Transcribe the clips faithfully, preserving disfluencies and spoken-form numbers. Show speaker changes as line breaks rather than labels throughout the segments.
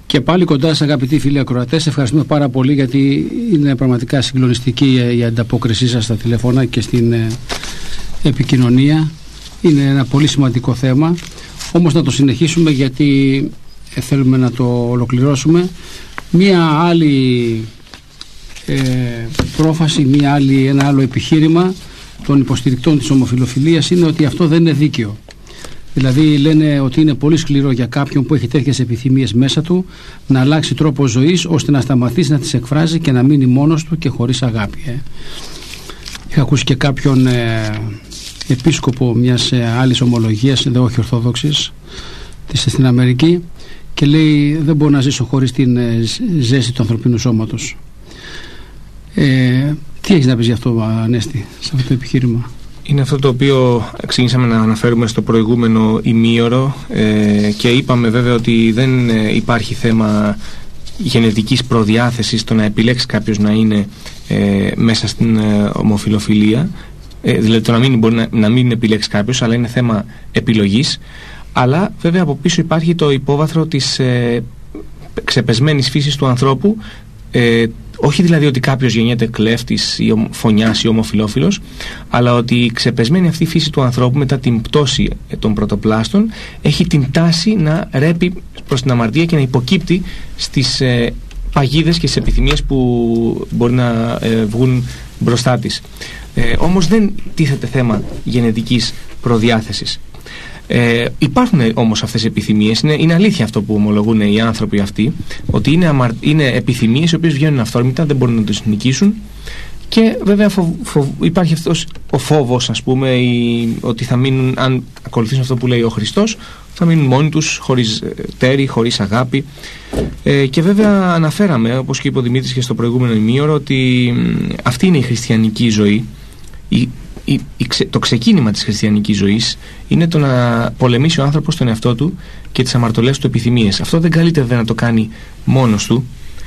Και πάλι κοντά σας, αγαπητοί φίλοι ακροατές, ευχαριστούμε πάρα πολύ, γιατί είναι πραγματικά συγκλονιστική η ανταπόκρισή σας στα τηλεφώνα και στην ε, επικοινωνία. Είναι ένα πολύ σημαντικό θέμα, όμως να το συνεχίσουμε, γιατί ε, θέλουμε να το ολοκληρώσουμε. Μία άλλη ε, πρόφαση, μία άλλη, ένα άλλο επιχείρημα των υποστηρικτών της ομοφυλοφιλίας είναι ότι αυτό δεν είναι δίκαιο. Δηλαδή λένε ότι είναι πολύ σκληρό για κάποιον που έχει τέτοιες επιθυμίες μέσα του να αλλάξει τρόπο ζωής ώστε να σταματήσει να τις εκφράζει και να μείνει μόνος του και χωρίς αγάπη. Ε. Είχα ακούσει και κάποιον ε, επίσκοπο μιας ε, άλλης ομολογίας, δε όχι ορθόδοξης, της στην Αμερική, και λέει: δεν μπορώ να ζήσω χωρίς την ε, ζέστη του ανθρωπίνου σώματος. Ε, τι έχεις να πεις γι' αυτό, Ανέστη, σε αυτό το επιχείρημα?
Είναι αυτό το οποίο ξεκινήσαμε να αναφέρουμε στο προηγούμενο ημίωρο ε, και είπαμε βέβαια ότι δεν ε, υπάρχει θέμα γενετικής προδιάθεσης το να επιλέξει κάποιος να είναι ε, μέσα στην ε, ομοφυλοφιλία, ε, δηλαδή το να μην μπορεί να, να μην επιλέξει κάποιος, αλλά είναι θέμα επιλογής. Αλλά βέβαια από πίσω υπάρχει το υπόβαθρο της ε, ξεπεσμένης φύσης του ανθρώπου, ε, όχι δηλαδή ότι κάποιος γεννιέται κλέφτης ή φωνιάς ή ομοφυλόφιλος, αλλά ότι η ξεπεσμένη αυτή φύση του ανθρώπου μετά την πτώση των πρωτοπλάστων έχει την τάση να ρέπει προς την αμαρτία και να υποκύπτει στις ε, παγίδες και στις επιθυμίες που μπορεί να ε, βγουν μπροστά της. Ε, όμως δεν τίθεται θέμα γενετικής προδιάθεσης. Ε, υπάρχουν όμως αυτές οι επιθυμίες, είναι, είναι αλήθεια αυτό που ομολογούν οι άνθρωποι αυτοί, ότι είναι, αμαρ, είναι επιθυμίες οι οποίες βγαίνουν αυθόρμητα, δεν μπορούν να τους νικήσουν, και βέβαια φοβ, φοβ, υπάρχει αυτός ο φόβος, ας πούμε, η, ότι θα μείνουν, αν ακολουθήσουν αυτό που λέει ο Χριστός, θα μείνουν μόνοι τους, χωρίς τέρη, χωρίς αγάπη. Ε, και βέβαια αναφέραμε, όπως και είπε ο Δημήτρης και στο προηγούμενο ημίωρο, ότι αυτή είναι η χριστιανική ζωή. Η, Η, η, το ξεκίνημα της χριστιανικής ζωής είναι το να πολεμήσει ο άνθρωπος τον εαυτό του και τις αμαρτωλές του επιθυμίες. Αυτό δεν καλείται βέβαια να το κάνει μόνος του,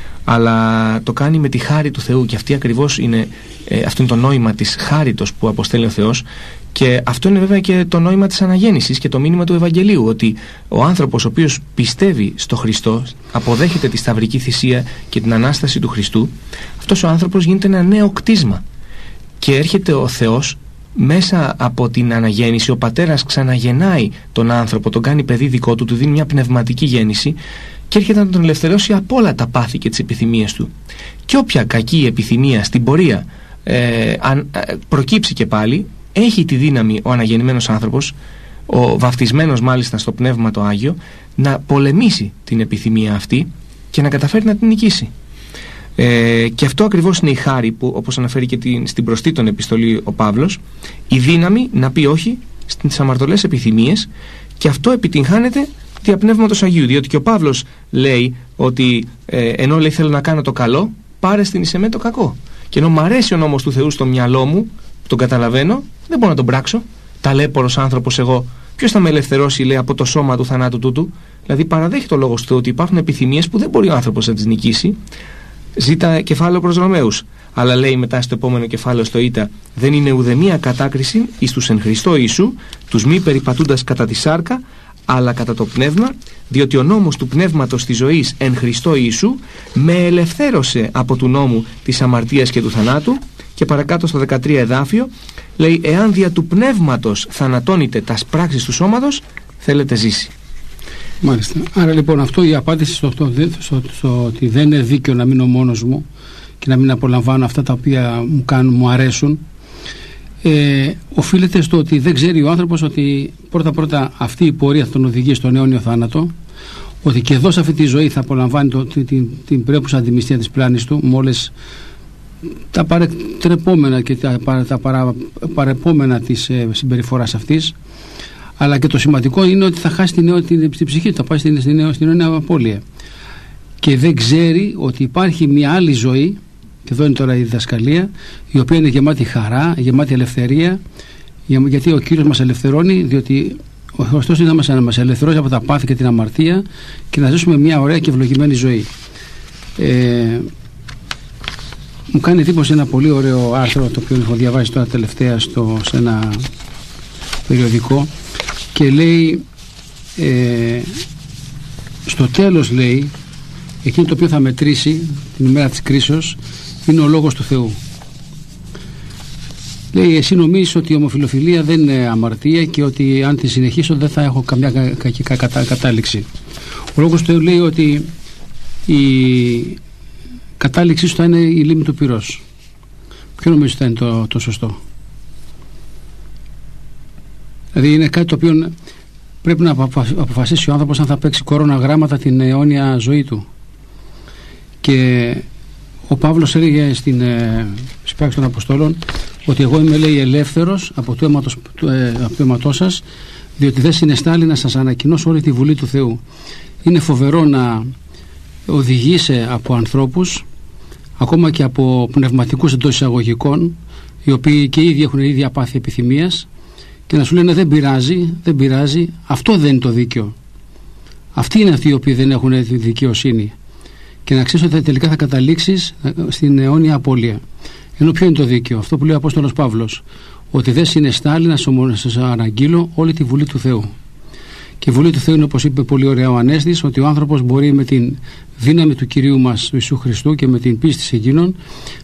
αλλά το κάνει με τη χάρη του Θεού, και αυτή ακριβώς είναι, ε, αυτό είναι το νόημα της χάριτος που αποστέλει ο Θεός, και αυτό είναι βέβαια και το νόημα της αναγέννησης και το μήνυμα του Ευαγγελίου, ότι ο άνθρωπος ο οποίος πιστεύει στο Χριστό, αποδέχεται τη σταυρική θυσία και την Ανάσταση του Χριστού, αυτός ο άνθρωπος γίνεται ένα νέο κτίσμα, και έρχεται ο Θεός μέσα από την αναγέννηση. Ο πατέρας ξαναγεννάει τον άνθρωπο, τον κάνει παιδί δικό του, του δίνει μια πνευματική γέννηση και έρχεται να τον ελευθερώσει από όλα τα πάθη και τις επιθυμίες του. Και όποια κακή επιθυμία στην πορεία ε, αν, ε, προκύψει και πάλι, έχει τη δύναμη ο αναγεννημένος άνθρωπος, ο βαφτισμένος μάλιστα στο Πνεύμα το Άγιο, να πολεμήσει την επιθυμία αυτή και να καταφέρει να την νικήσει. Ε, και αυτό ακριβώς είναι η χάρη που, όπως αναφέρει και την, στην προστή των επιστολή ο Παύλος, η δύναμη να πει όχι στις αμαρτωλές επιθυμίες, και αυτό επιτυγχάνεται δια Πνεύματος Αγίου, διότι και ο Παύλος λέει ότι ε, ενώ λέει θέλω να κάνω το καλό, πάρε στην εις εμέ το κακό, και ενώ μ' αρέσει ο νόμος του Θεού στο μυαλό μου, τον καταλαβαίνω, δεν μπορώ να τον πράξω. Ταλέπορος άνθρωπος εγώ, ποιος θα με ελευθερώσει, λέει, από το σώμα του θανάτου τούτου? Δηλαδή παραδέχει το λόγο του Θεού ότι υπάρχουν επιθυμίες που δεν μπορεί ο άνθρωπος να τις νικήσει. Ζήτα κεφάλαιο προς Ρωμαίους, αλλά λέει μετά στο επόμενο κεφάλαιο, στο Ήτα, δεν είναι ουδεμία κατάκριση εις τους εν Χριστώ Ιησού, τους μη περιπατούντας κατά τη σάρκα, αλλά κατά το πνεύμα, διότι ο νόμος του πνεύματος της ζωής εν Χριστώ Ιησού με ελευθέρωσε από του νόμου της αμαρτίας και του θανάτου. Και παρακάτω στο δεκατρία εδάφιο λέει, εάν δια του πνεύματος θανατώνετε τας πράξεις του σώματος, θέλετε ζήσει.
Μάλιστα. Άρα λοιπόν αυτό η απάντηση στο, στο, στο, στο ότι δεν είναι δίκαιο να μείνω μόνος μου και να μην απολαμβάνω αυτά τα οποία μου κάνουν, μου αρέσουν, ε, οφείλεται στο ότι δεν ξέρει ο άνθρωπος ότι πρώτα πρώτα αυτή η πορεία θα τον οδηγεί στον αιώνιο θάνατο, ότι και εδώ σε αυτή τη ζωή θα απολαμβάνει το, την, την, την πρέπουσα αντιμυστία της πλάνης του, με όλες τα παρετρεπόμενα και τα, τα παρα, παρεπόμενα της ε, συμπεριφοράς αυτής. Αλλά και το σημαντικό είναι ότι θα χάσει την, την, την, την ψυχή του, θα πάει στην, στην, στην αιώνια απώλεια. Και δεν ξέρει ότι υπάρχει μια άλλη ζωή, και εδώ είναι τώρα η διδασκαλία, η οποία είναι γεμάτη χαρά, γεμάτη ελευθερία, γιατί ο Κύριος μας ελευθερώνει, διότι ο Χριστός είναι να μας ελευθερώσει από τα πάθη και την αμαρτία και να ζήσουμε μια ωραία και ευλογημένη ζωή. Ε, μου κάνει εντύπωση ένα πολύ ωραίο άρθρο, το οποίο έχω διαβάσει τώρα τελευταία στο, σε ένα περιοδικό, και λέει ε, στο τέλος, λέει, εκείνο το οποίο θα μετρήσει την ημέρα της κρίσεως είναι ο λόγος του Θεού. Λέει, εσύ νομίζεις ότι η ομοφυλοφιλία δεν είναι αμαρτία και ότι αν τη συνεχίσω δεν θα έχω καμιά κακή κατα, κατάληξη. Ο λόγος του Θεού λέει ότι η κατάληξή σου θα είναι η λίμνη του πυρός. Ποιο νομίζεις θα είναι το, το σωστό? Δηλαδή είναι κάτι το οποίο πρέπει να αποφασίσει ο άνθρωπος αν θα παίξει κορώνα γράμματα την αιώνια ζωή του. Και ο Παύλος έλεγε στην ε, πράξη των Αποστόλων ότι εγώ είμαι, λέει, ελεύθερος από το αίματος, ε, από το αίματό σας, διότι δεν συναισθάλει να σας ανακοινώσω όλη τη Βουλή του Θεού. Είναι φοβερό να οδηγείσαι από ανθρώπους, ακόμα και από πνευματικούς εντός εισαγωγικών, οι οποίοι και ήδη έχουν ίδια πάθη επιθυμίας, και να σου λένε δεν πειράζει, δεν πειράζει, αυτό δεν είναι το δίκαιο. Αυτοί είναι αυτοί οι οποίοι δεν έχουν τη δικαιοσύνη. Και να ξέρεις ότι τελικά θα καταλήξεις στην αιώνια απώλεια. Ενώ ποιο είναι το δίκαιο? Αυτό που λέει ο Απόστολος Παύλος, ότι δεν συναισθάλει να σας αναγγείλω όλη τη Βουλή του Θεού. Και η Βουλή του Θεού είναι, όπως είπε πολύ ωραία ο Ανέστης, ότι ο άνθρωπος μπορεί με την δύναμη του Κυρίου μας του Ιησού Χριστού και με την πίστη σε εκείνον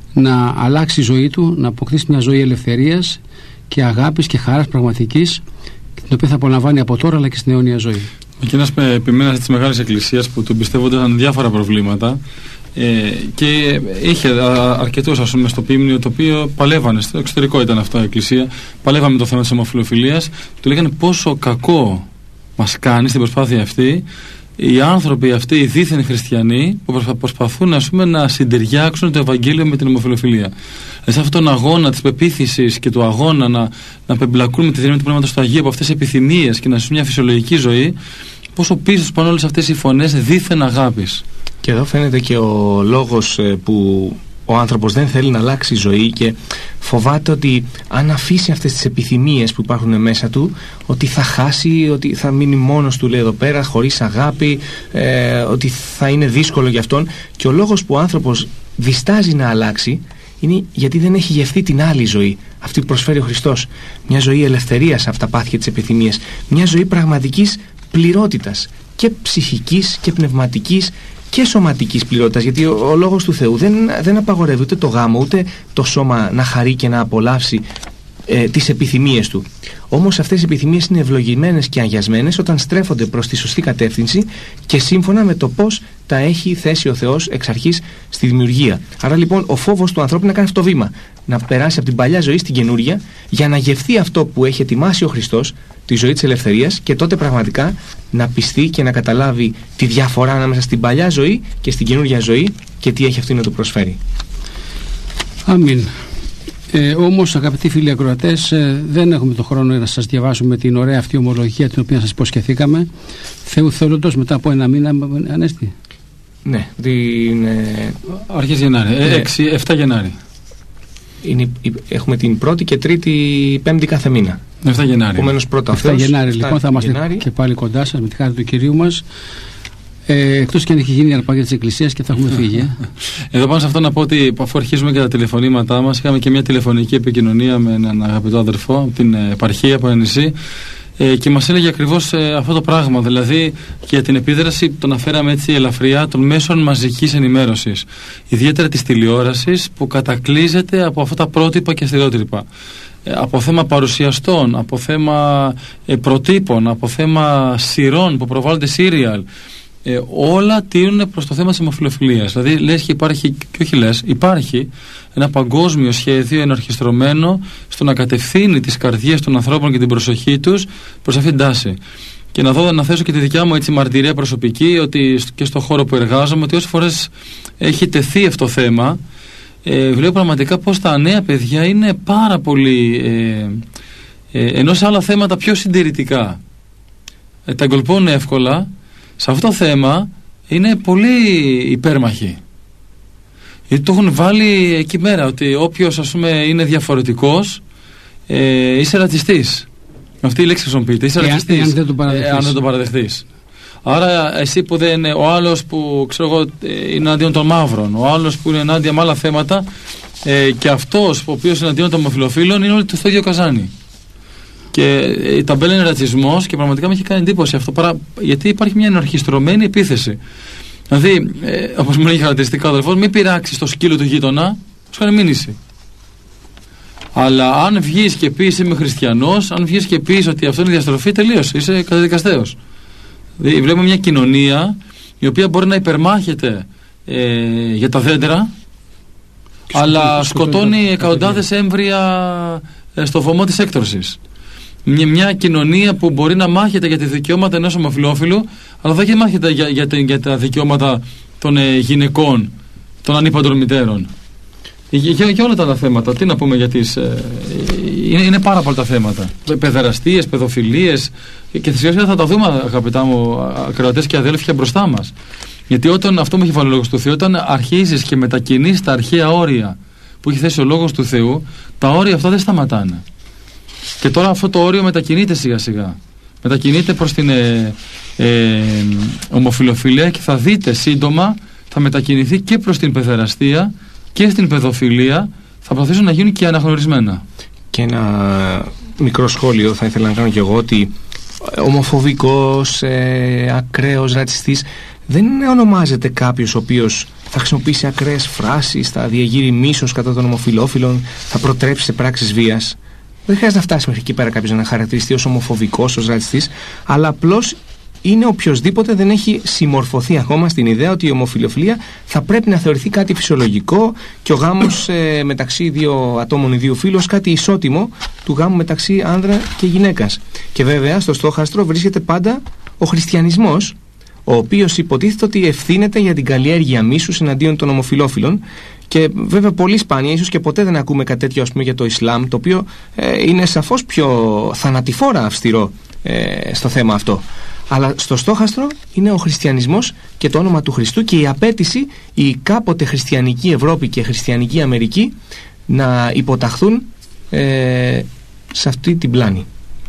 να αλλάξει η ζωή του, να αποκτήσει μια ζωή ελευθερίας και αγάπης και χαράς πραγματικής, την οποία θα απολαμβάνει από τώρα αλλά και στην αιώνια ζωή.
Εκείνος επιμένας της Μεγάλης Εκκλησίας που του εμπιστεύονταν διάφορα προβλήματα ε, και είχε αρκετούς, ας πούμε, στο Ποίμνιο, το οποίο παλεύανε, στο εξωτερικό ήταν αυτό η Εκκλησία, παλεύαμε το θέμα της ομοφυλοφιλίας, του λέγανε πόσο κακό μας κάνει στην προσπάθεια αυτή οι άνθρωποι αυτοί, οι δίθεν χριστιανοί, που προσπαθούν, ας πούμε, να συντεριάξουν το Ευαγγέλιο με την ομοφυλοφιλία. Σε αυτόν τον αγώνα της πεποίθησης και του αγώνα να, να πεμπλακούν με τη δύναμη του Πνεύματος του Αγίου από αυτές τις επιθυμίες και να ζουν μια φυσιολογική ζωή, πόσο πίσω πάνε όλες αυτές οι φωνές δίθεν αγάπης.
Και εδώ φαίνεται και ο λόγος που ο άνθρωπος δεν θέλει να αλλάξει ζωή και φοβάται ότι αν αφήσει αυτές τις επιθυμίες που υπάρχουν μέσα του, ότι θα χάσει, ότι θα μείνει μόνος του, λέει εδώ πέρα, χωρίς αγάπη, ε, ότι θα είναι δύσκολο για αυτόν. Και ο λόγος που ο άνθρωπος διστάζει να αλλάξει είναι γιατί δεν έχει γευθεί την άλλη ζωή, αυτή που προσφέρει ο Χριστός. Μια ζωή ελευθερίας από τα πάθη και τις επιθυμίες, μια ζωή πραγματικής πληρότητας και ψυχικής και πνευματικής και σωματικής πληρότητας, γιατί ο, ο λόγος του Θεού δεν, δεν απαγορεύει ούτε το γάμο ούτε το σώμα να χαρεί και να απολαύσει ε, τις επιθυμίες του. Όμως αυτές οι επιθυμίες είναι ευλογημένες και αγιασμένες όταν στρέφονται προς τη σωστή κατεύθυνση και σύμφωνα με το πώς τα έχει θέσει ο Θεός εξ αρχής στη δημιουργία. Άρα λοιπόν ο φόβος του ανθρώπου να κάνει αυτό το βήμα, να περάσει από την παλιά ζωή στην καινούρια για να γευθεί αυτό που έχει ετοιμάσει ο Χριστός, τη ζωή της ελευθερίας, και τότε πραγματικά να πιστεί και να καταλάβει τη διαφορά ανάμεσα στην παλιά ζωή και στην καινούρια ζωή και τι έχει αυτή να του προσφέρει.
Αμήν. Ε, όμως, αγαπητοί φίλοι ακροατές, ε, δεν έχουμε το χρόνο να σας διαβάσουμε την ωραία αυτή ομολογία την οποία σας υποσχεθήκαμε. Θεού θέλοντος, μετά από ένα μήνα, Ανέστη.
Ναι, την, ε,
αρχές Γενάρη, ε, έξι εφτά Γενάρη.
Είναι, έχουμε την πρώτη και τρίτη πέμπτη κάθε μήνα.
εφτά Γενάρη.
Επομένως πρώτα
εφτά Γενάρη, λοιπόν, θα είμαστε και πάλι κοντά σας με τη χάρη του Κυρίου μας. Ε, εκτός και αν έχει γίνει η αρπαγή της Εκκλησίας και θα έχουμε φύγει.
Εδώ πάνω σε αυτό να πω ότι αφού αρχίζουμε και τα τηλεφωνήματά μας, είχαμε και μια τηλεφωνική επικοινωνία με έναν αγαπητό αδερφό από την επαρχία, από ένα νησί, ε, και μας έλεγε ακριβώς ε, αυτό το πράγμα, δηλαδή για την επίδραση, τον αναφέραμε έτσι ελαφριά, των μέσων μαζικής ενημέρωσης, ιδιαίτερα της τηλεόρασης, που κατακλείζεται από αυτά τα πρότυπα και στερεότυπα. Από θέμα παρουσιαστών, από θέμα ε, προτύπων, από θέμα σειρών που προβάλλονται σύριαλ, ε, όλα τείνουν προς το θέμα της ομοφυλοφιλίας. Δηλαδή λες και υπάρχει, και όχι λες, υπάρχει ένα παγκόσμιο σχέδιο ενορχιστρωμένο στο να κατευθύνει τις καρδιές των ανθρώπων και την προσοχή τους προς αυτήν την τάση. Και να δω, να θέσω και τη δικιά μου έτσι μαρτυρία προσωπική, ότι και στο χώρο που εργάζομαι, ότι όσες φορές έχει τεθεί αυτό το θέμα, Ε, βλέπω πραγματικά πως τα νέα παιδιά είναι πάρα πολύ ε, ε, ενώ σε άλλα θέματα πιο συντηρητικά, ε, τα εγκολπώνουν εύκολα. Σε αυτό το θέμα είναι πολύ υπέρμαχοι, γιατί το έχουν βάλει εκεί μέρα ότι όποιος, ας πούμε, είναι διαφορετικός, ε, είσαι ρατσιστής. Αυτή η λέξη χρησιμοποιείται, είσαι ρατσιστής αν δεν το παραδεχτείς, ε, αν δεν το παραδεχτείς. Άρα εσύ που δεν είναι, ο άλλος που ξέρω εγώ είναι εναντίον των μαύρων, ο άλλος που είναι ενάντια με άλλα θέματα, ε, και αυτός ο οποίος είναι εναντίον των ομοφυλοφίλων, είναι όλοι το ίδιο καζάνι. Και ε, η ταμπέλα είναι ρατσισμός και πραγματικά με έχει κάνει εντύπωση αυτό, παρά, γιατί υπάρχει μια ενορχιστρωμένη επίθεση. Δηλαδή, ε, όπως μου λέει χαρακτηριστικά ο αδελφός, μην πειράξεις το σκύλο του γείτονα, σου κάνει μήνυση. Αλλά αν βγεις και πεις είμαι χριστιανός, αν βγεις και πεις ότι αυτό είναι διαστροφή, τελείωσε, είσαι καταδικαστέος. Δηλαδή, βλέπουμε μια κοινωνία η οποία μπορεί να υπερμάχεται ε, για τα δέντρα, και αλλά σκοτώνει εκατοντάδες έμβρια ε, στο βωμό της έκτρωσης. Μια, μια κοινωνία που μπορεί να μάχεται για τα δικαιώματα ενός ομοφυλόφιλου, αλλά δεν μάχεται για, για, για τα δικαιώματα των ε, γυναικών, των ανήπαντρων μητέρων. Για, για, για όλα τα άλλα θέματα. Τι να πούμε για τις... Ε, είναι, είναι πάρα πολλά τα θέματα. Παιδεραστίες, παιδοφιλίες, και θυσιαστικά θα τα δούμε, αγαπητά μου ακροατές και αδέλφια, μπροστά μας. Γιατί όταν, αυτό μου έχει βάλει ο Λόγος του Θεού, όταν αρχίζεις και μετακινείς τα αρχαία όρια που έχει θέσει ο Λόγος του Θεού, τα όρια αυτά δεν σταματάνε. Και τώρα αυτό το όριο μετακινείται σιγά σιγά. Μετακινείται προς την ε, ε, ομοφυλοφιλία, και θα δείτε σύντομα θα μετακινηθεί και προς την παιδεραστία και στην παιδοφιλία, θα προσπαθήσουν να γίνουν και αναγνωρισμένα. Και ένα μικρό σχόλιο θα ήθελα να κάνω κι εγώ, ότι ομοφοβικός, ε, ακραίος, ρατσιστής δεν ονομάζεται κάποιος ο οποίος θα χρησιμοποιήσει ακραίες φράσεις, θα διαγείρει μίσος κατά των ομοφυλόφιλων, θα προτρέψει σε πράξεις βίας. Δεν χρειάζεται να φτάσει μέχρι εκεί πέρα κάποιος να χαρακτηριστεί ως ομοφοβικός, ως ρατσιστής, αλλά απλώς είναι οποιοσδήποτε δεν έχει συμμορφωθεί ακόμα στην ιδέα ότι η ομοφυλοφιλία θα πρέπει να θεωρηθεί κάτι φυσιολογικό και ο γάμος ε, μεταξύ δύο ατόμων ή δύο φύλων κάτι ισότιμο του γάμου μεταξύ άνδρα και γυναίκας. Και βέβαια στο στόχαστρο βρίσκεται πάντα ο χριστιανισμός, ο οποίος υποτίθεται ότι ευθύνεται για την καλλιέργεια μίσους εναντίον των ομοφυλόφιλων. Και βέβαια πολύ σπάνια, ίσως και ποτέ δεν ακούμε κάτι τέτοιο, ας πούμε, για το Ισλάμ, το οποίο ε, είναι σαφώς πιο θανατηφόρα αυστηρό ε, στο θέμα αυτό. Αλλά στο στόχαστρο είναι ο χριστιανισμός και το όνομα του Χριστού και η απέτηση η κάποτε χριστιανική Ευρώπη και χριστιανική Αμερική να υποταχθούν ε, σε αυτή την πλάνη.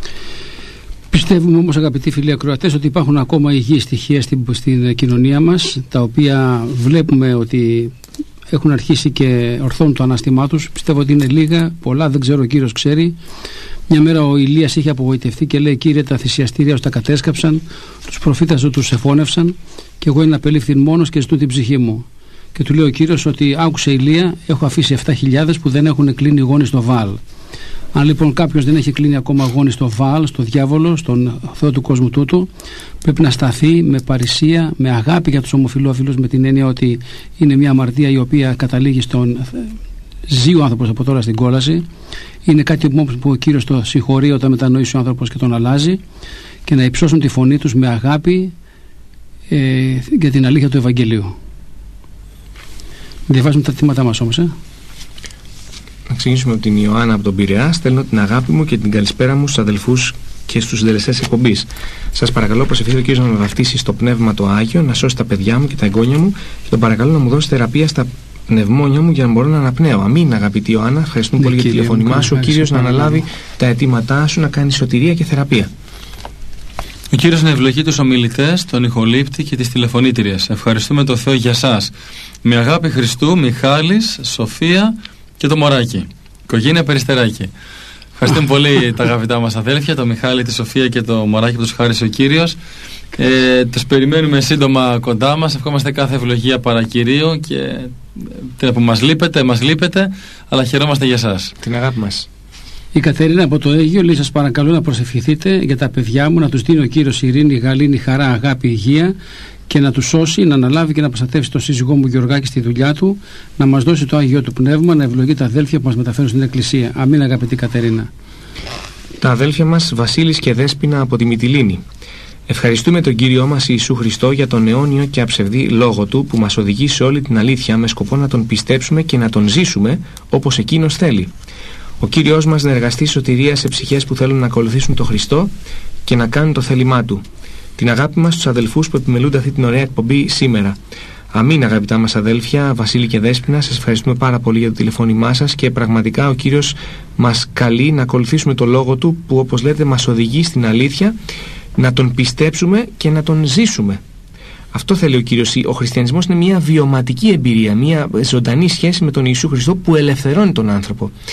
Πιστεύουμε όμως, αγαπητοί φίλοι ακροατές, ότι υπάρχουν ακόμα υγιή στοιχεία στην, στην κοινωνία μας, τα οποία βλέπουμε ότι έχουν αρχίσει και ορθώνουν το ανάστημά τους. Πιστεύω ότι είναι λίγα, πολλά, δεν ξέρω, ο Κύριος ξέρει. Μια μέρα ο Ηλίας είχε απογοητευτεί και λέει: Κύριε, τα θυσιαστήρια σου τα κατέσκαψαν, τους προφήτες σου τους εφώνευσαν, και εγώ είναι απελήφθην μόνος και ζητούν την ψυχή μου. Και του λέει ο Κύριος ότι άκουσε, Ηλία, έχω αφήσει επτά χιλιάδες που δεν έχουν κλείνει γόνοι στο Βαάλ. Αν λοιπόν κάποιος δεν έχει κλείνει ακόμα γόνοι στο Βαάλ, στο διάβολο, στον Θεό του κόσμου τούτου, πρέπει να σταθεί με παρησία, με αγάπη για τους ομοφυλόφιλους, με την έννοια ότι είναι μια αμαρτία η οποία καταλήγει στον ζει ο άνθρωπος από τώρα στην κόλαση. Είναι κάτι που ο Κύριος το συγχωρεί όταν μετανοήσει ο άνθρωπος και τον αλλάζει, και να υψώσουν τη φωνή τους με αγάπη ε, για την αλήθεια του Ευαγγελίου. Διαβάζουμε τα θύματα μας όμως, ε.
Να ξεκινήσουμε από την Ιωάννα από τον Πειραιά. Στέλνω την αγάπη μου και την καλησπέρα μου στους αδελφούς και στους συντελεστές εκπομπής. Σας παρακαλώ, προσευχηθείτε ο Κύριος να με βαφτίσει στο πνεύμα το Άγιο, να σώσει τα παιδιά μου και τα εγγόνια μου, και τον παρακαλώ να μου δώσει θεραπεία στα πνευμόνια μου για να μπορώ να αναπνέω. Αμήν, αγαπητή Ιωάννα. Ευχαριστούμε πολύ για το τηλεφώνημά σου. Ο Κύριος να αναλάβει τα αιτήματά σου, να κάνει σωτηρία και θεραπεία.
Ο Κύριος να ευλογεί τους ομιλητές, τον ηχολήπτη και τις τηλεφωνήτριες. Ευχαριστούμε τον Θεό για σας. Με αγάπη Χριστού, Μιχάλης, Σοφία και το Μωράκι. Οικογένεια Περιστεράκη. Ευχαριστούμε πολύ τα αγαπητά μας αδέλφια, το Μιχάλη, τη Σοφία και το Μωράκι που τους χάρισε ο Κύριος. Ε, τους περιμένουμε σύντομα κοντά μας. Ευχόμαστε κάθε ευλογία παρακυρίου και ε, που μας λείπετε, μας λείπετε, αλλά χαιρόμαστε για σας.
Την αγάπη μας.
Η Κατερίνα από το Αίγυο λέει: σας παρακαλώ να προσευχηθείτε για τα παιδιά μου, να τους δίνει ο Κύριος ειρήνη, γαλήνη, χαρά, αγάπη, υγεία, και να τους σώσει, να αναλάβει και να προστατεύσει τον σύζυγό μου Γεωργάκη στη δουλειά του, να μας δώσει το Άγιο του Πνεύμα, να ευλογεί τα αδέλφια που μας μεταφέρουν στην Εκκλησία. Αμήν, αγαπητή Κατερίνα.
Τα αδέλφια μας Βασίλης και Δέσποινα από τη Μυτιλήνη. Ευχαριστούμε τον Κύριό μας Ιησού Χριστό για τον αιώνιο και αψευδή λόγο Του που μας οδηγεί σε όλη την αλήθεια με σκοπό να Τον πιστέψουμε και να Τον ζήσουμε όπως Εκείνος θέλει. Ο Κύριος μας να εργαστεί σωτηρία σε ψυχές που θέλουν να ακολουθήσουν τον Χριστό και να κάνουν το θέλημά Του. Την αγάπη μας στους αδελφούς που επιμελούνται αυτή την ωραία εκπομπή σήμερα. Αμήν, αγαπητά μας αδέλφια, Βασίλη και Δέσποινα, σας ευχαριστούμε πάρα πολύ για το τηλεφώνημά σας και πραγματικά ο Κύριος μας καλεί να ακολουθήσουμε το λόγο Του που, όπως λέτε, μας οδηγεί στην αλήθεια, να Τον πιστέψουμε και να Τον ζήσουμε. Αυτό θέλει ο Κύριος. Ο χριστιανισμός είναι μια βιωματική εμπειρία, μια ζωντανή σχέση με τον Ιησού Χριστό που ελευθερώνει τον άνθρωπο.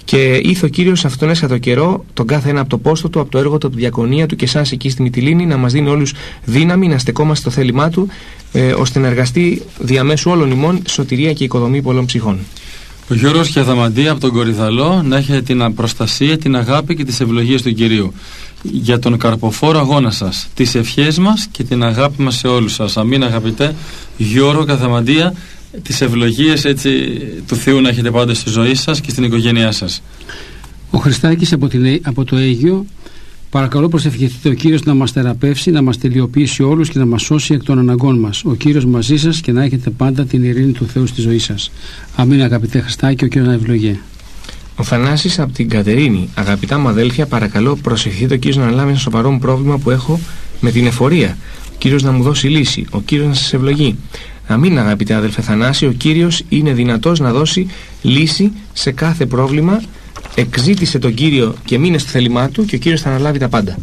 Και ήρθε ο Κύριος αυτόν τον έσχατο καιρό, τον κάθε ένα από το πόστο του, από το έργο του, από τη διακονία του και εσάς εκεί στη Μυτιλήνη, να μας δίνει όλους δύναμη, να στεκόμαστε στο θέλημά του, ε, ώστε να εργαστεί διαμέσου όλων ημών σωτηρία και οικοδομή πολλών ψυχών.
Ο Γιώργος και Αδαμαντία από τον Κορυδαλό, να έχετε την προστασία, την αγάπη και τις ευλογίες του Κυρίου. Για τον καρποφόρο αγώνα σας, τις ευχές μας και την αγάπη μας σε όλους σας. Αμήν, αγαπητέ Γιώργο και Αδαμαντία, τις ευλογίες έτσι του Θεού να έχετε πάντα στη ζωή σας και στην οικογένειά σας.
Ο Χριστάκης από, την, από το Αίγιο, παρακαλώ προσευχηθείτε ο Κύριος να μας θεραπεύσει, να μας τελειοποιήσει όλους και να μας σώσει εκ των αναγκών μας. Ο Κύριος μαζί σας και να έχετε πάντα την ειρήνη του Θεού στη ζωή σας. Αμήν, αγαπητέ Χριστάκη, ο Κύριος να ευλογεί.
Ο Θανάσης από την Κατερίνη. Αγαπητά μου αδέλφια, παρακαλώ προσευχηθείτε ο Κύριος να αναλάβει ένα σοβαρό μου πρόβλημα που έχω με την εφορία. Ο Κύριος να μου δώσει λύση. Ο Κύριος να σας ευλογεί. Αμήν, αγαπητέ αδελφέ Θανάση, ο Κύριος είναι δυνατός να δώσει λύση σε κάθε πρόβλημα. Εξήτησε τον Κύριο και μείνε στο θέλημά του και ο Κύριος θα αναλάβει τα πάντα.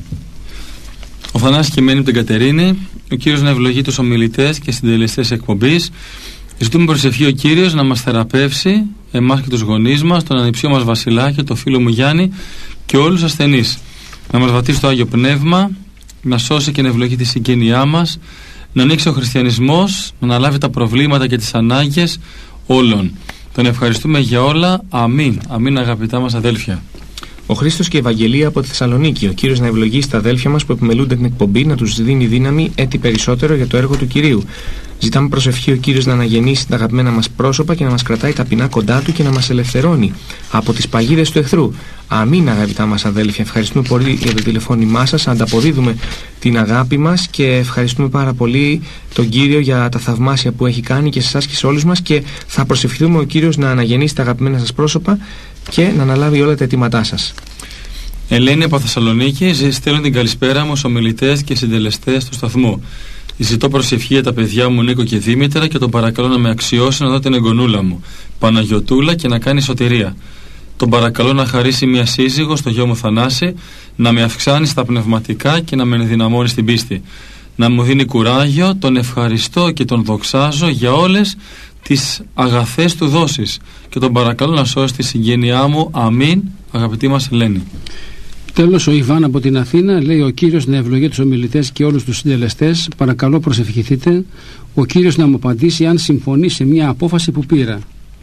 Ο Θανάσης και μένει από την Κατερίνη. Ο Κύριος να ευλογεί τους ομιλητές και συντελεστές εκπομπής. Ζητούμε προσευχή ο Κύριος να μας θεραπεύσει, εμάς και τους γονείς μας, τον ανιψιό μας Βασιλάκη, τον φίλο μου Γιάννη και όλους τους ασθενείς. Να μας βατίσει το Άγιο Πνεύμα, να σώσει και να ευλογεί τη συγγένειά μας, να ανοίξει ο χριστιανισμός, να αναλάβει τα προβλήματα και τις ανάγκες όλων. Τον ευχαριστούμε για όλα. Αμήν. Αμήν, αγαπητά μας αδέλφια.
Ο Χρήστος και η Ευαγγελία από τη Θεσσαλονίκη. Ο Κύριος να ευλογήσει τα αδέλφια μας που επιμελούνται την εκπομπή, να τους δίνει δύναμη έτη περισσότερο για το έργο του Κυρίου. Ζητάμε προσευχή ο Κύριος να αναγεννήσει τα αγαπημένα μας πρόσωπα και να μας κρατάει ταπεινά κοντά του και να μας ελευθερώνει από τις παγίδες του εχθρού. Αμήν, αγαπητά μας αδέλφια. Ευχαριστούμε πολύ για το τηλεφώνημά σας. Ανταποδίδουμε την αγάπη μας και ευχαριστούμε πάρα πολύ τον Κύριο για τα θαυμάσια που έχει κάνει και σε εσάς και σε όλους μας. Και θα προσευχηθούμε ο Κύριος να αναγεννήσει τα αγαπημένα σας πρόσωπα και να αναλάβει όλα τα αιτήματά σας.
Ελένη από Θεσσαλονίκη, στέλνω την καλησπέρα μου στους ομιλητές και συντελεστές του σταθμού. Ζητώ προσευχή για τα παιδιά μου Νίκο και Δήμητρα και τον παρακαλώ να με αξιώσει να δω την εγγονούλα μου Παναγιωτούλα και να κάνει σωτηρία. Τον παρακαλώ να χαρίσει μια σύζυγο στο γιο μου Θανάση, να με αυξάνει στα πνευματικά και να με ενδυναμώνει στην πίστη. Να μου δίνει κουράγιο, τον ευχαριστώ και τον δοξάζω για όλες τις αγαθές του δόσεις και τον παρακαλώ να σώσει τη συγγένειά μου. Αμήν, αγαπητή μας Ελένη.
Τέλος, ο Ιβάν από την Αθήνα λέει: ο Κύριος να ευλογεί τους ομιλητές και όλους τους συντελεστές. Παρακαλώ προσευχηθείτε ο Κύριος να μου απαντήσει αν συμφωνεί σε μια απόφαση που πήρα.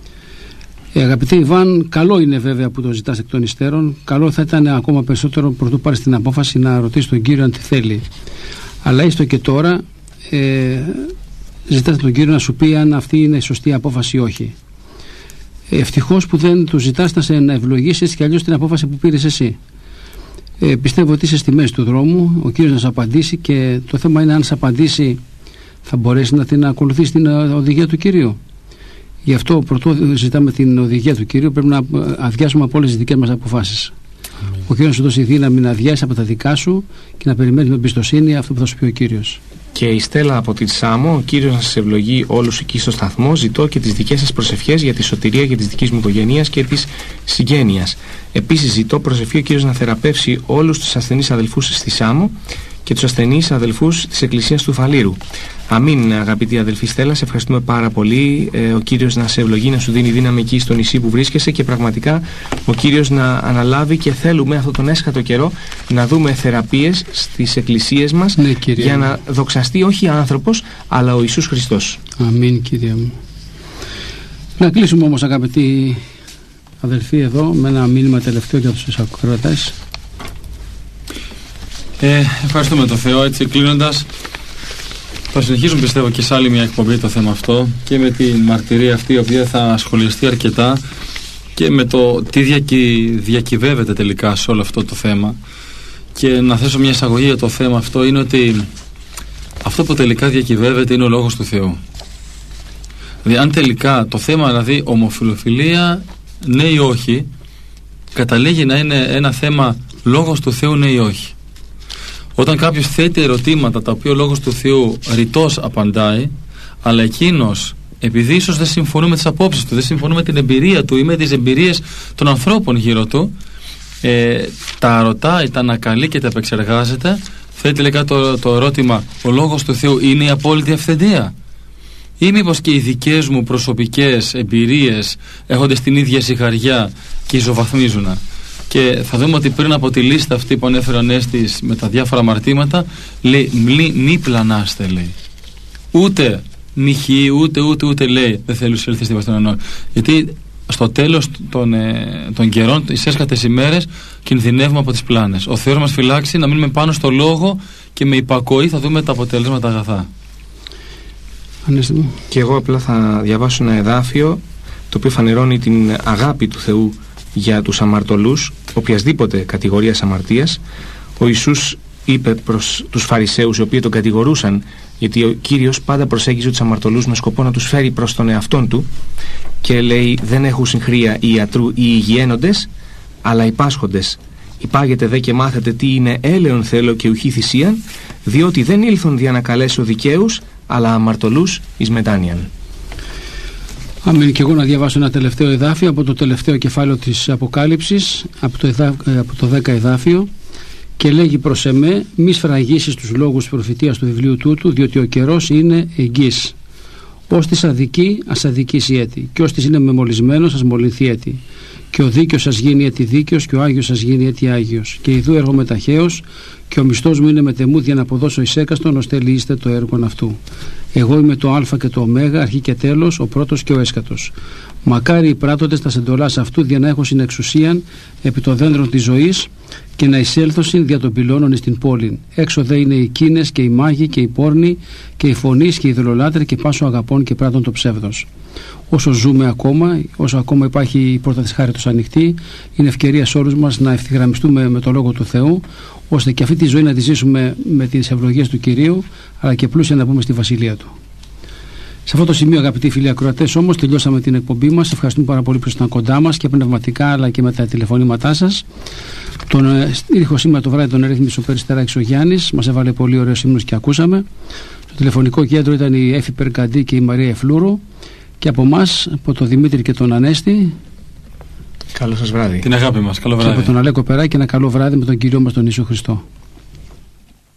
Ε, αγαπητέ Ιβάν, καλό είναι βέβαια που το ζητάς εκ των υστέρων. Καλό θα ήταν ακόμα περισσότερο πρωτού πάρεις την απόφαση να ρωτήσεις τον Κύριο αν τη θέλει. Αλλά έστω και τώρα ε, ζητάς τον Κύριο να σου πει αν αυτή είναι η σωστή απόφαση ή όχι. Ευτυχώς που δεν του ζητάς να σε ευλογήσει έτσι κι αλλιώς την απόφαση που πήρες εσύ. Ε, πιστεύω ότι είσαι στη μέση του δρόμου, ο Κύριος να σε απαντήσει και το θέμα είναι αν σε απαντήσει θα μπορέσει να την ακολουθήσει την οδηγία του Κυρίου. Γι' αυτό πρωτού ζητάμε την οδηγία του Κυρίου πρέπει να αδειάσουμε από όλες τις δικές μας αποφάσεις. Mm. Ο Κύριος να σου δώσει δύναμη να αδειάσει από τα δικά σου και να περιμένει με εμπιστοσύνη αυτό που θα σου πει ο Κύριος.
Και η Στέλλα από τη Σάμο, ο Κύριος να σας ευλογεί όλους εκεί στο σταθμό. Ζητώ και τις δικές σας προσευχές για τη σωτηρία και της δικής μου οικογένειας και της συγγένειας. Επίσης ζητώ προσευχή ο Κύριος να θεραπεύσει όλους τους ασθενείς αδελφούς στη Σάμο και τους ασθενείς αδελφούς της Εκκλησίας του Φαλήρου. Αμήν, αγαπητή αδελφή Στέλλα, σε ευχαριστούμε πάρα πολύ. Ε, ο Κύριος να σε ευλογεί, να σου δίνει δύναμη εκεί στο νησί που βρίσκεσαι και πραγματικά ο Κύριος να αναλάβει και θέλουμε αυτόν τον έσχατο καιρό να δούμε θεραπείες στις εκκλησίες μας, ναι, για να δοξαστεί όχι άνθρωπος αλλά ο Ιησούς Χριστός.
Αμήν, Κύριε μου. Να κλείσουμε όμως, αγαπητοί αδελφοί, εδώ με ένα μήνυμα τελευταίο για τους ακροατές.
Ε, ευχαριστούμε τον Θεό. Έτσι κλείνοντας, θα συνεχίσουμε πιστεύω και σε άλλη μια εκπομπή το θέμα αυτό και με τη μαρτυρία αυτή η οποία θα ασχοληστεί αρκετά και με το τι διακυ... διακυβεύεται τελικά σε όλο αυτό το θέμα. Και να θέσω μια εισαγωγή για το θέμα αυτό είναι ότι αυτό που τελικά διακυβεύεται είναι ο Λόγος του Θεού. Δηλαδή αν τελικά το θέμα, δηλαδή ομοφυλοφιλία ναι ή όχι, καταλήγει να είναι ένα θέμα Λόγος του Θεού ναι ή όχι. Όταν κάποιος θέτει ερωτήματα τα οποία ο Λόγος του Θεού ρητός απαντάει, αλλά εκείνος επειδή ίσως δεν συμφωνεί με τις απόψεις του, δεν συμφωνεί με την εμπειρία του ή με τις εμπειρίες των ανθρώπων γύρω του, ε, τα ρωτάει, τα ανακαλεί και τα επεξεργάζεται, θέτει τελικά το, το ερώτημα: ο Λόγος του Θεού είναι η απόλυτη αυθεντία? ή μήπως και οι δικές μου προσωπικές εμπειρίες έρχονται στην ίδια σιγαριά και ισοβαθμίζουν? Και θα δούμε ότι πριν από τη λίστα αυτή που ανέφερε ο Ανέστης με τα διάφορα αμαρτήματα, λέει μη, μη πλανάστε, λέει. Ούτε νυχή, ούτε ούτε ούτε λέει δεν θέλει να έλθει στη Βασιλεία. Γιατί στο τέλος των, ε, των καιρών, τις έσχατες ημέρες, κινδυνεύουμε από τις πλάνες. Ο Θεός μας φυλάξει να μείνουμε πάνω στο λόγο και με υπακοή θα δούμε τα αποτελέσματα αγαθά.
Ανέστη.
Και εγώ απλά θα διαβάσω ένα εδάφιο το οποίο φανερώνει την αγάπη του Θεού για τους αμαρτωλούς, οποιασδήποτε κατηγορίας αμαρτίας. Ο Ιησούς είπε προς τους Φαρισαίους, οι οποίοι τον κατηγορούσαν, γιατί ο Κύριος πάντα προσέγγιζε τους αμαρτωλούς με σκοπό να τους φέρει προς τον εαυτόν του, και λέει: δεν έχουν συγχρία οι ιατρού ή οι υγιένοντες, αλλά οι πάσχοντες. Υπάγετε δε και μάθετε τι είναι έλεον θέλω και ουχή θυσίαν, διότι δεν ήλθον δια να καλέσω δικαίους, αλλά αμαρτωλούς εις μετάνοιαν.
Αμήν. Και εγώ να διαβάσω ένα τελευταίο εδάφιο από το τελευταίο κεφάλαιο της Αποκάλυψης, από το, εδά, από το δέκα εδάφιο, και λέγει προς εμέ: μη σφραγίσεις τους λόγους προφητείας του βιβλίου τούτου, διότι ο καιρός είναι εγγύς. Ως της αδική ας αδικήσει έτη, και ως της είναι μεμολισμένος ας μολυνθεί έτη. Και ο δίκαιος σας γίνει έτη δίκαιος, και ο Άγιος σας γίνει έτη Άγιος. Και ιδού έρχομαι ταχαίως, και ο μισθός μου είναι μετεμού για να αποδώσω εις έκαστον, ώστε λύστε το έργο αυτού. Εγώ είμαι το Α και το Ω, αρχή και τέλος, ο πρώτος και ο έσκατος. Μακάρι οι πράττοντες τα εντολάς αυτού, για να έχω συνεξουσίαν επί το δέντρο της ζωής, και να εισέλθωσιν δια των πυλώνων εις την πόλην. Έξω δε είναι οι κίνες και οι μάγοι και οι πόρνοι και οι φωνείς και οι δολολάτροι και πάσο αγαπών και πράττων το ψεύδος. Όσο ζούμε ακόμα, όσο ακόμα υπάρχει η πόρτα της χάριτος ανοιχτή, είναι ευκαιρία σε όλους μας να ευθυγραμμιστούμε με το Λόγο του Θεού, ώστε και αυτή τη ζωή να τη ζήσουμε με τις ευλογίες του Κυρίου, αλλά και πλούσια να μπούμε στη Βασιλεία Του. Σε αυτό το σημείο, αγαπητοί φίλοι ακροατές, όμως, τελειώσαμε την εκπομπή μας. Ευχαριστούμε πάρα πολύ που ήσασταν κοντά μας και πνευματικά, αλλά και με τα τηλεφωνήματά σας. Τον ήχο σήμερα το βράδυ τον ερύθμισε ο Περιστεράκης ο Γιάννης. Μας έβαλε πολύ ωραίος ύμνος και ακούσαμε. Στο τηλεφωνικό κέντρο ήταν η Έφη Περκαντή και η Μαρία Εφλούρου. Και από εμάς, από τον Δημήτρη και τον Ανέστη.
Καλό σας βράδυ.
Την αγάπη μας. Καλό βράδυ.
Και από τον Αλέκο Περάκη, ένα καλό βράδυ με τον Κύριο μας τον Ιησού Χριστό.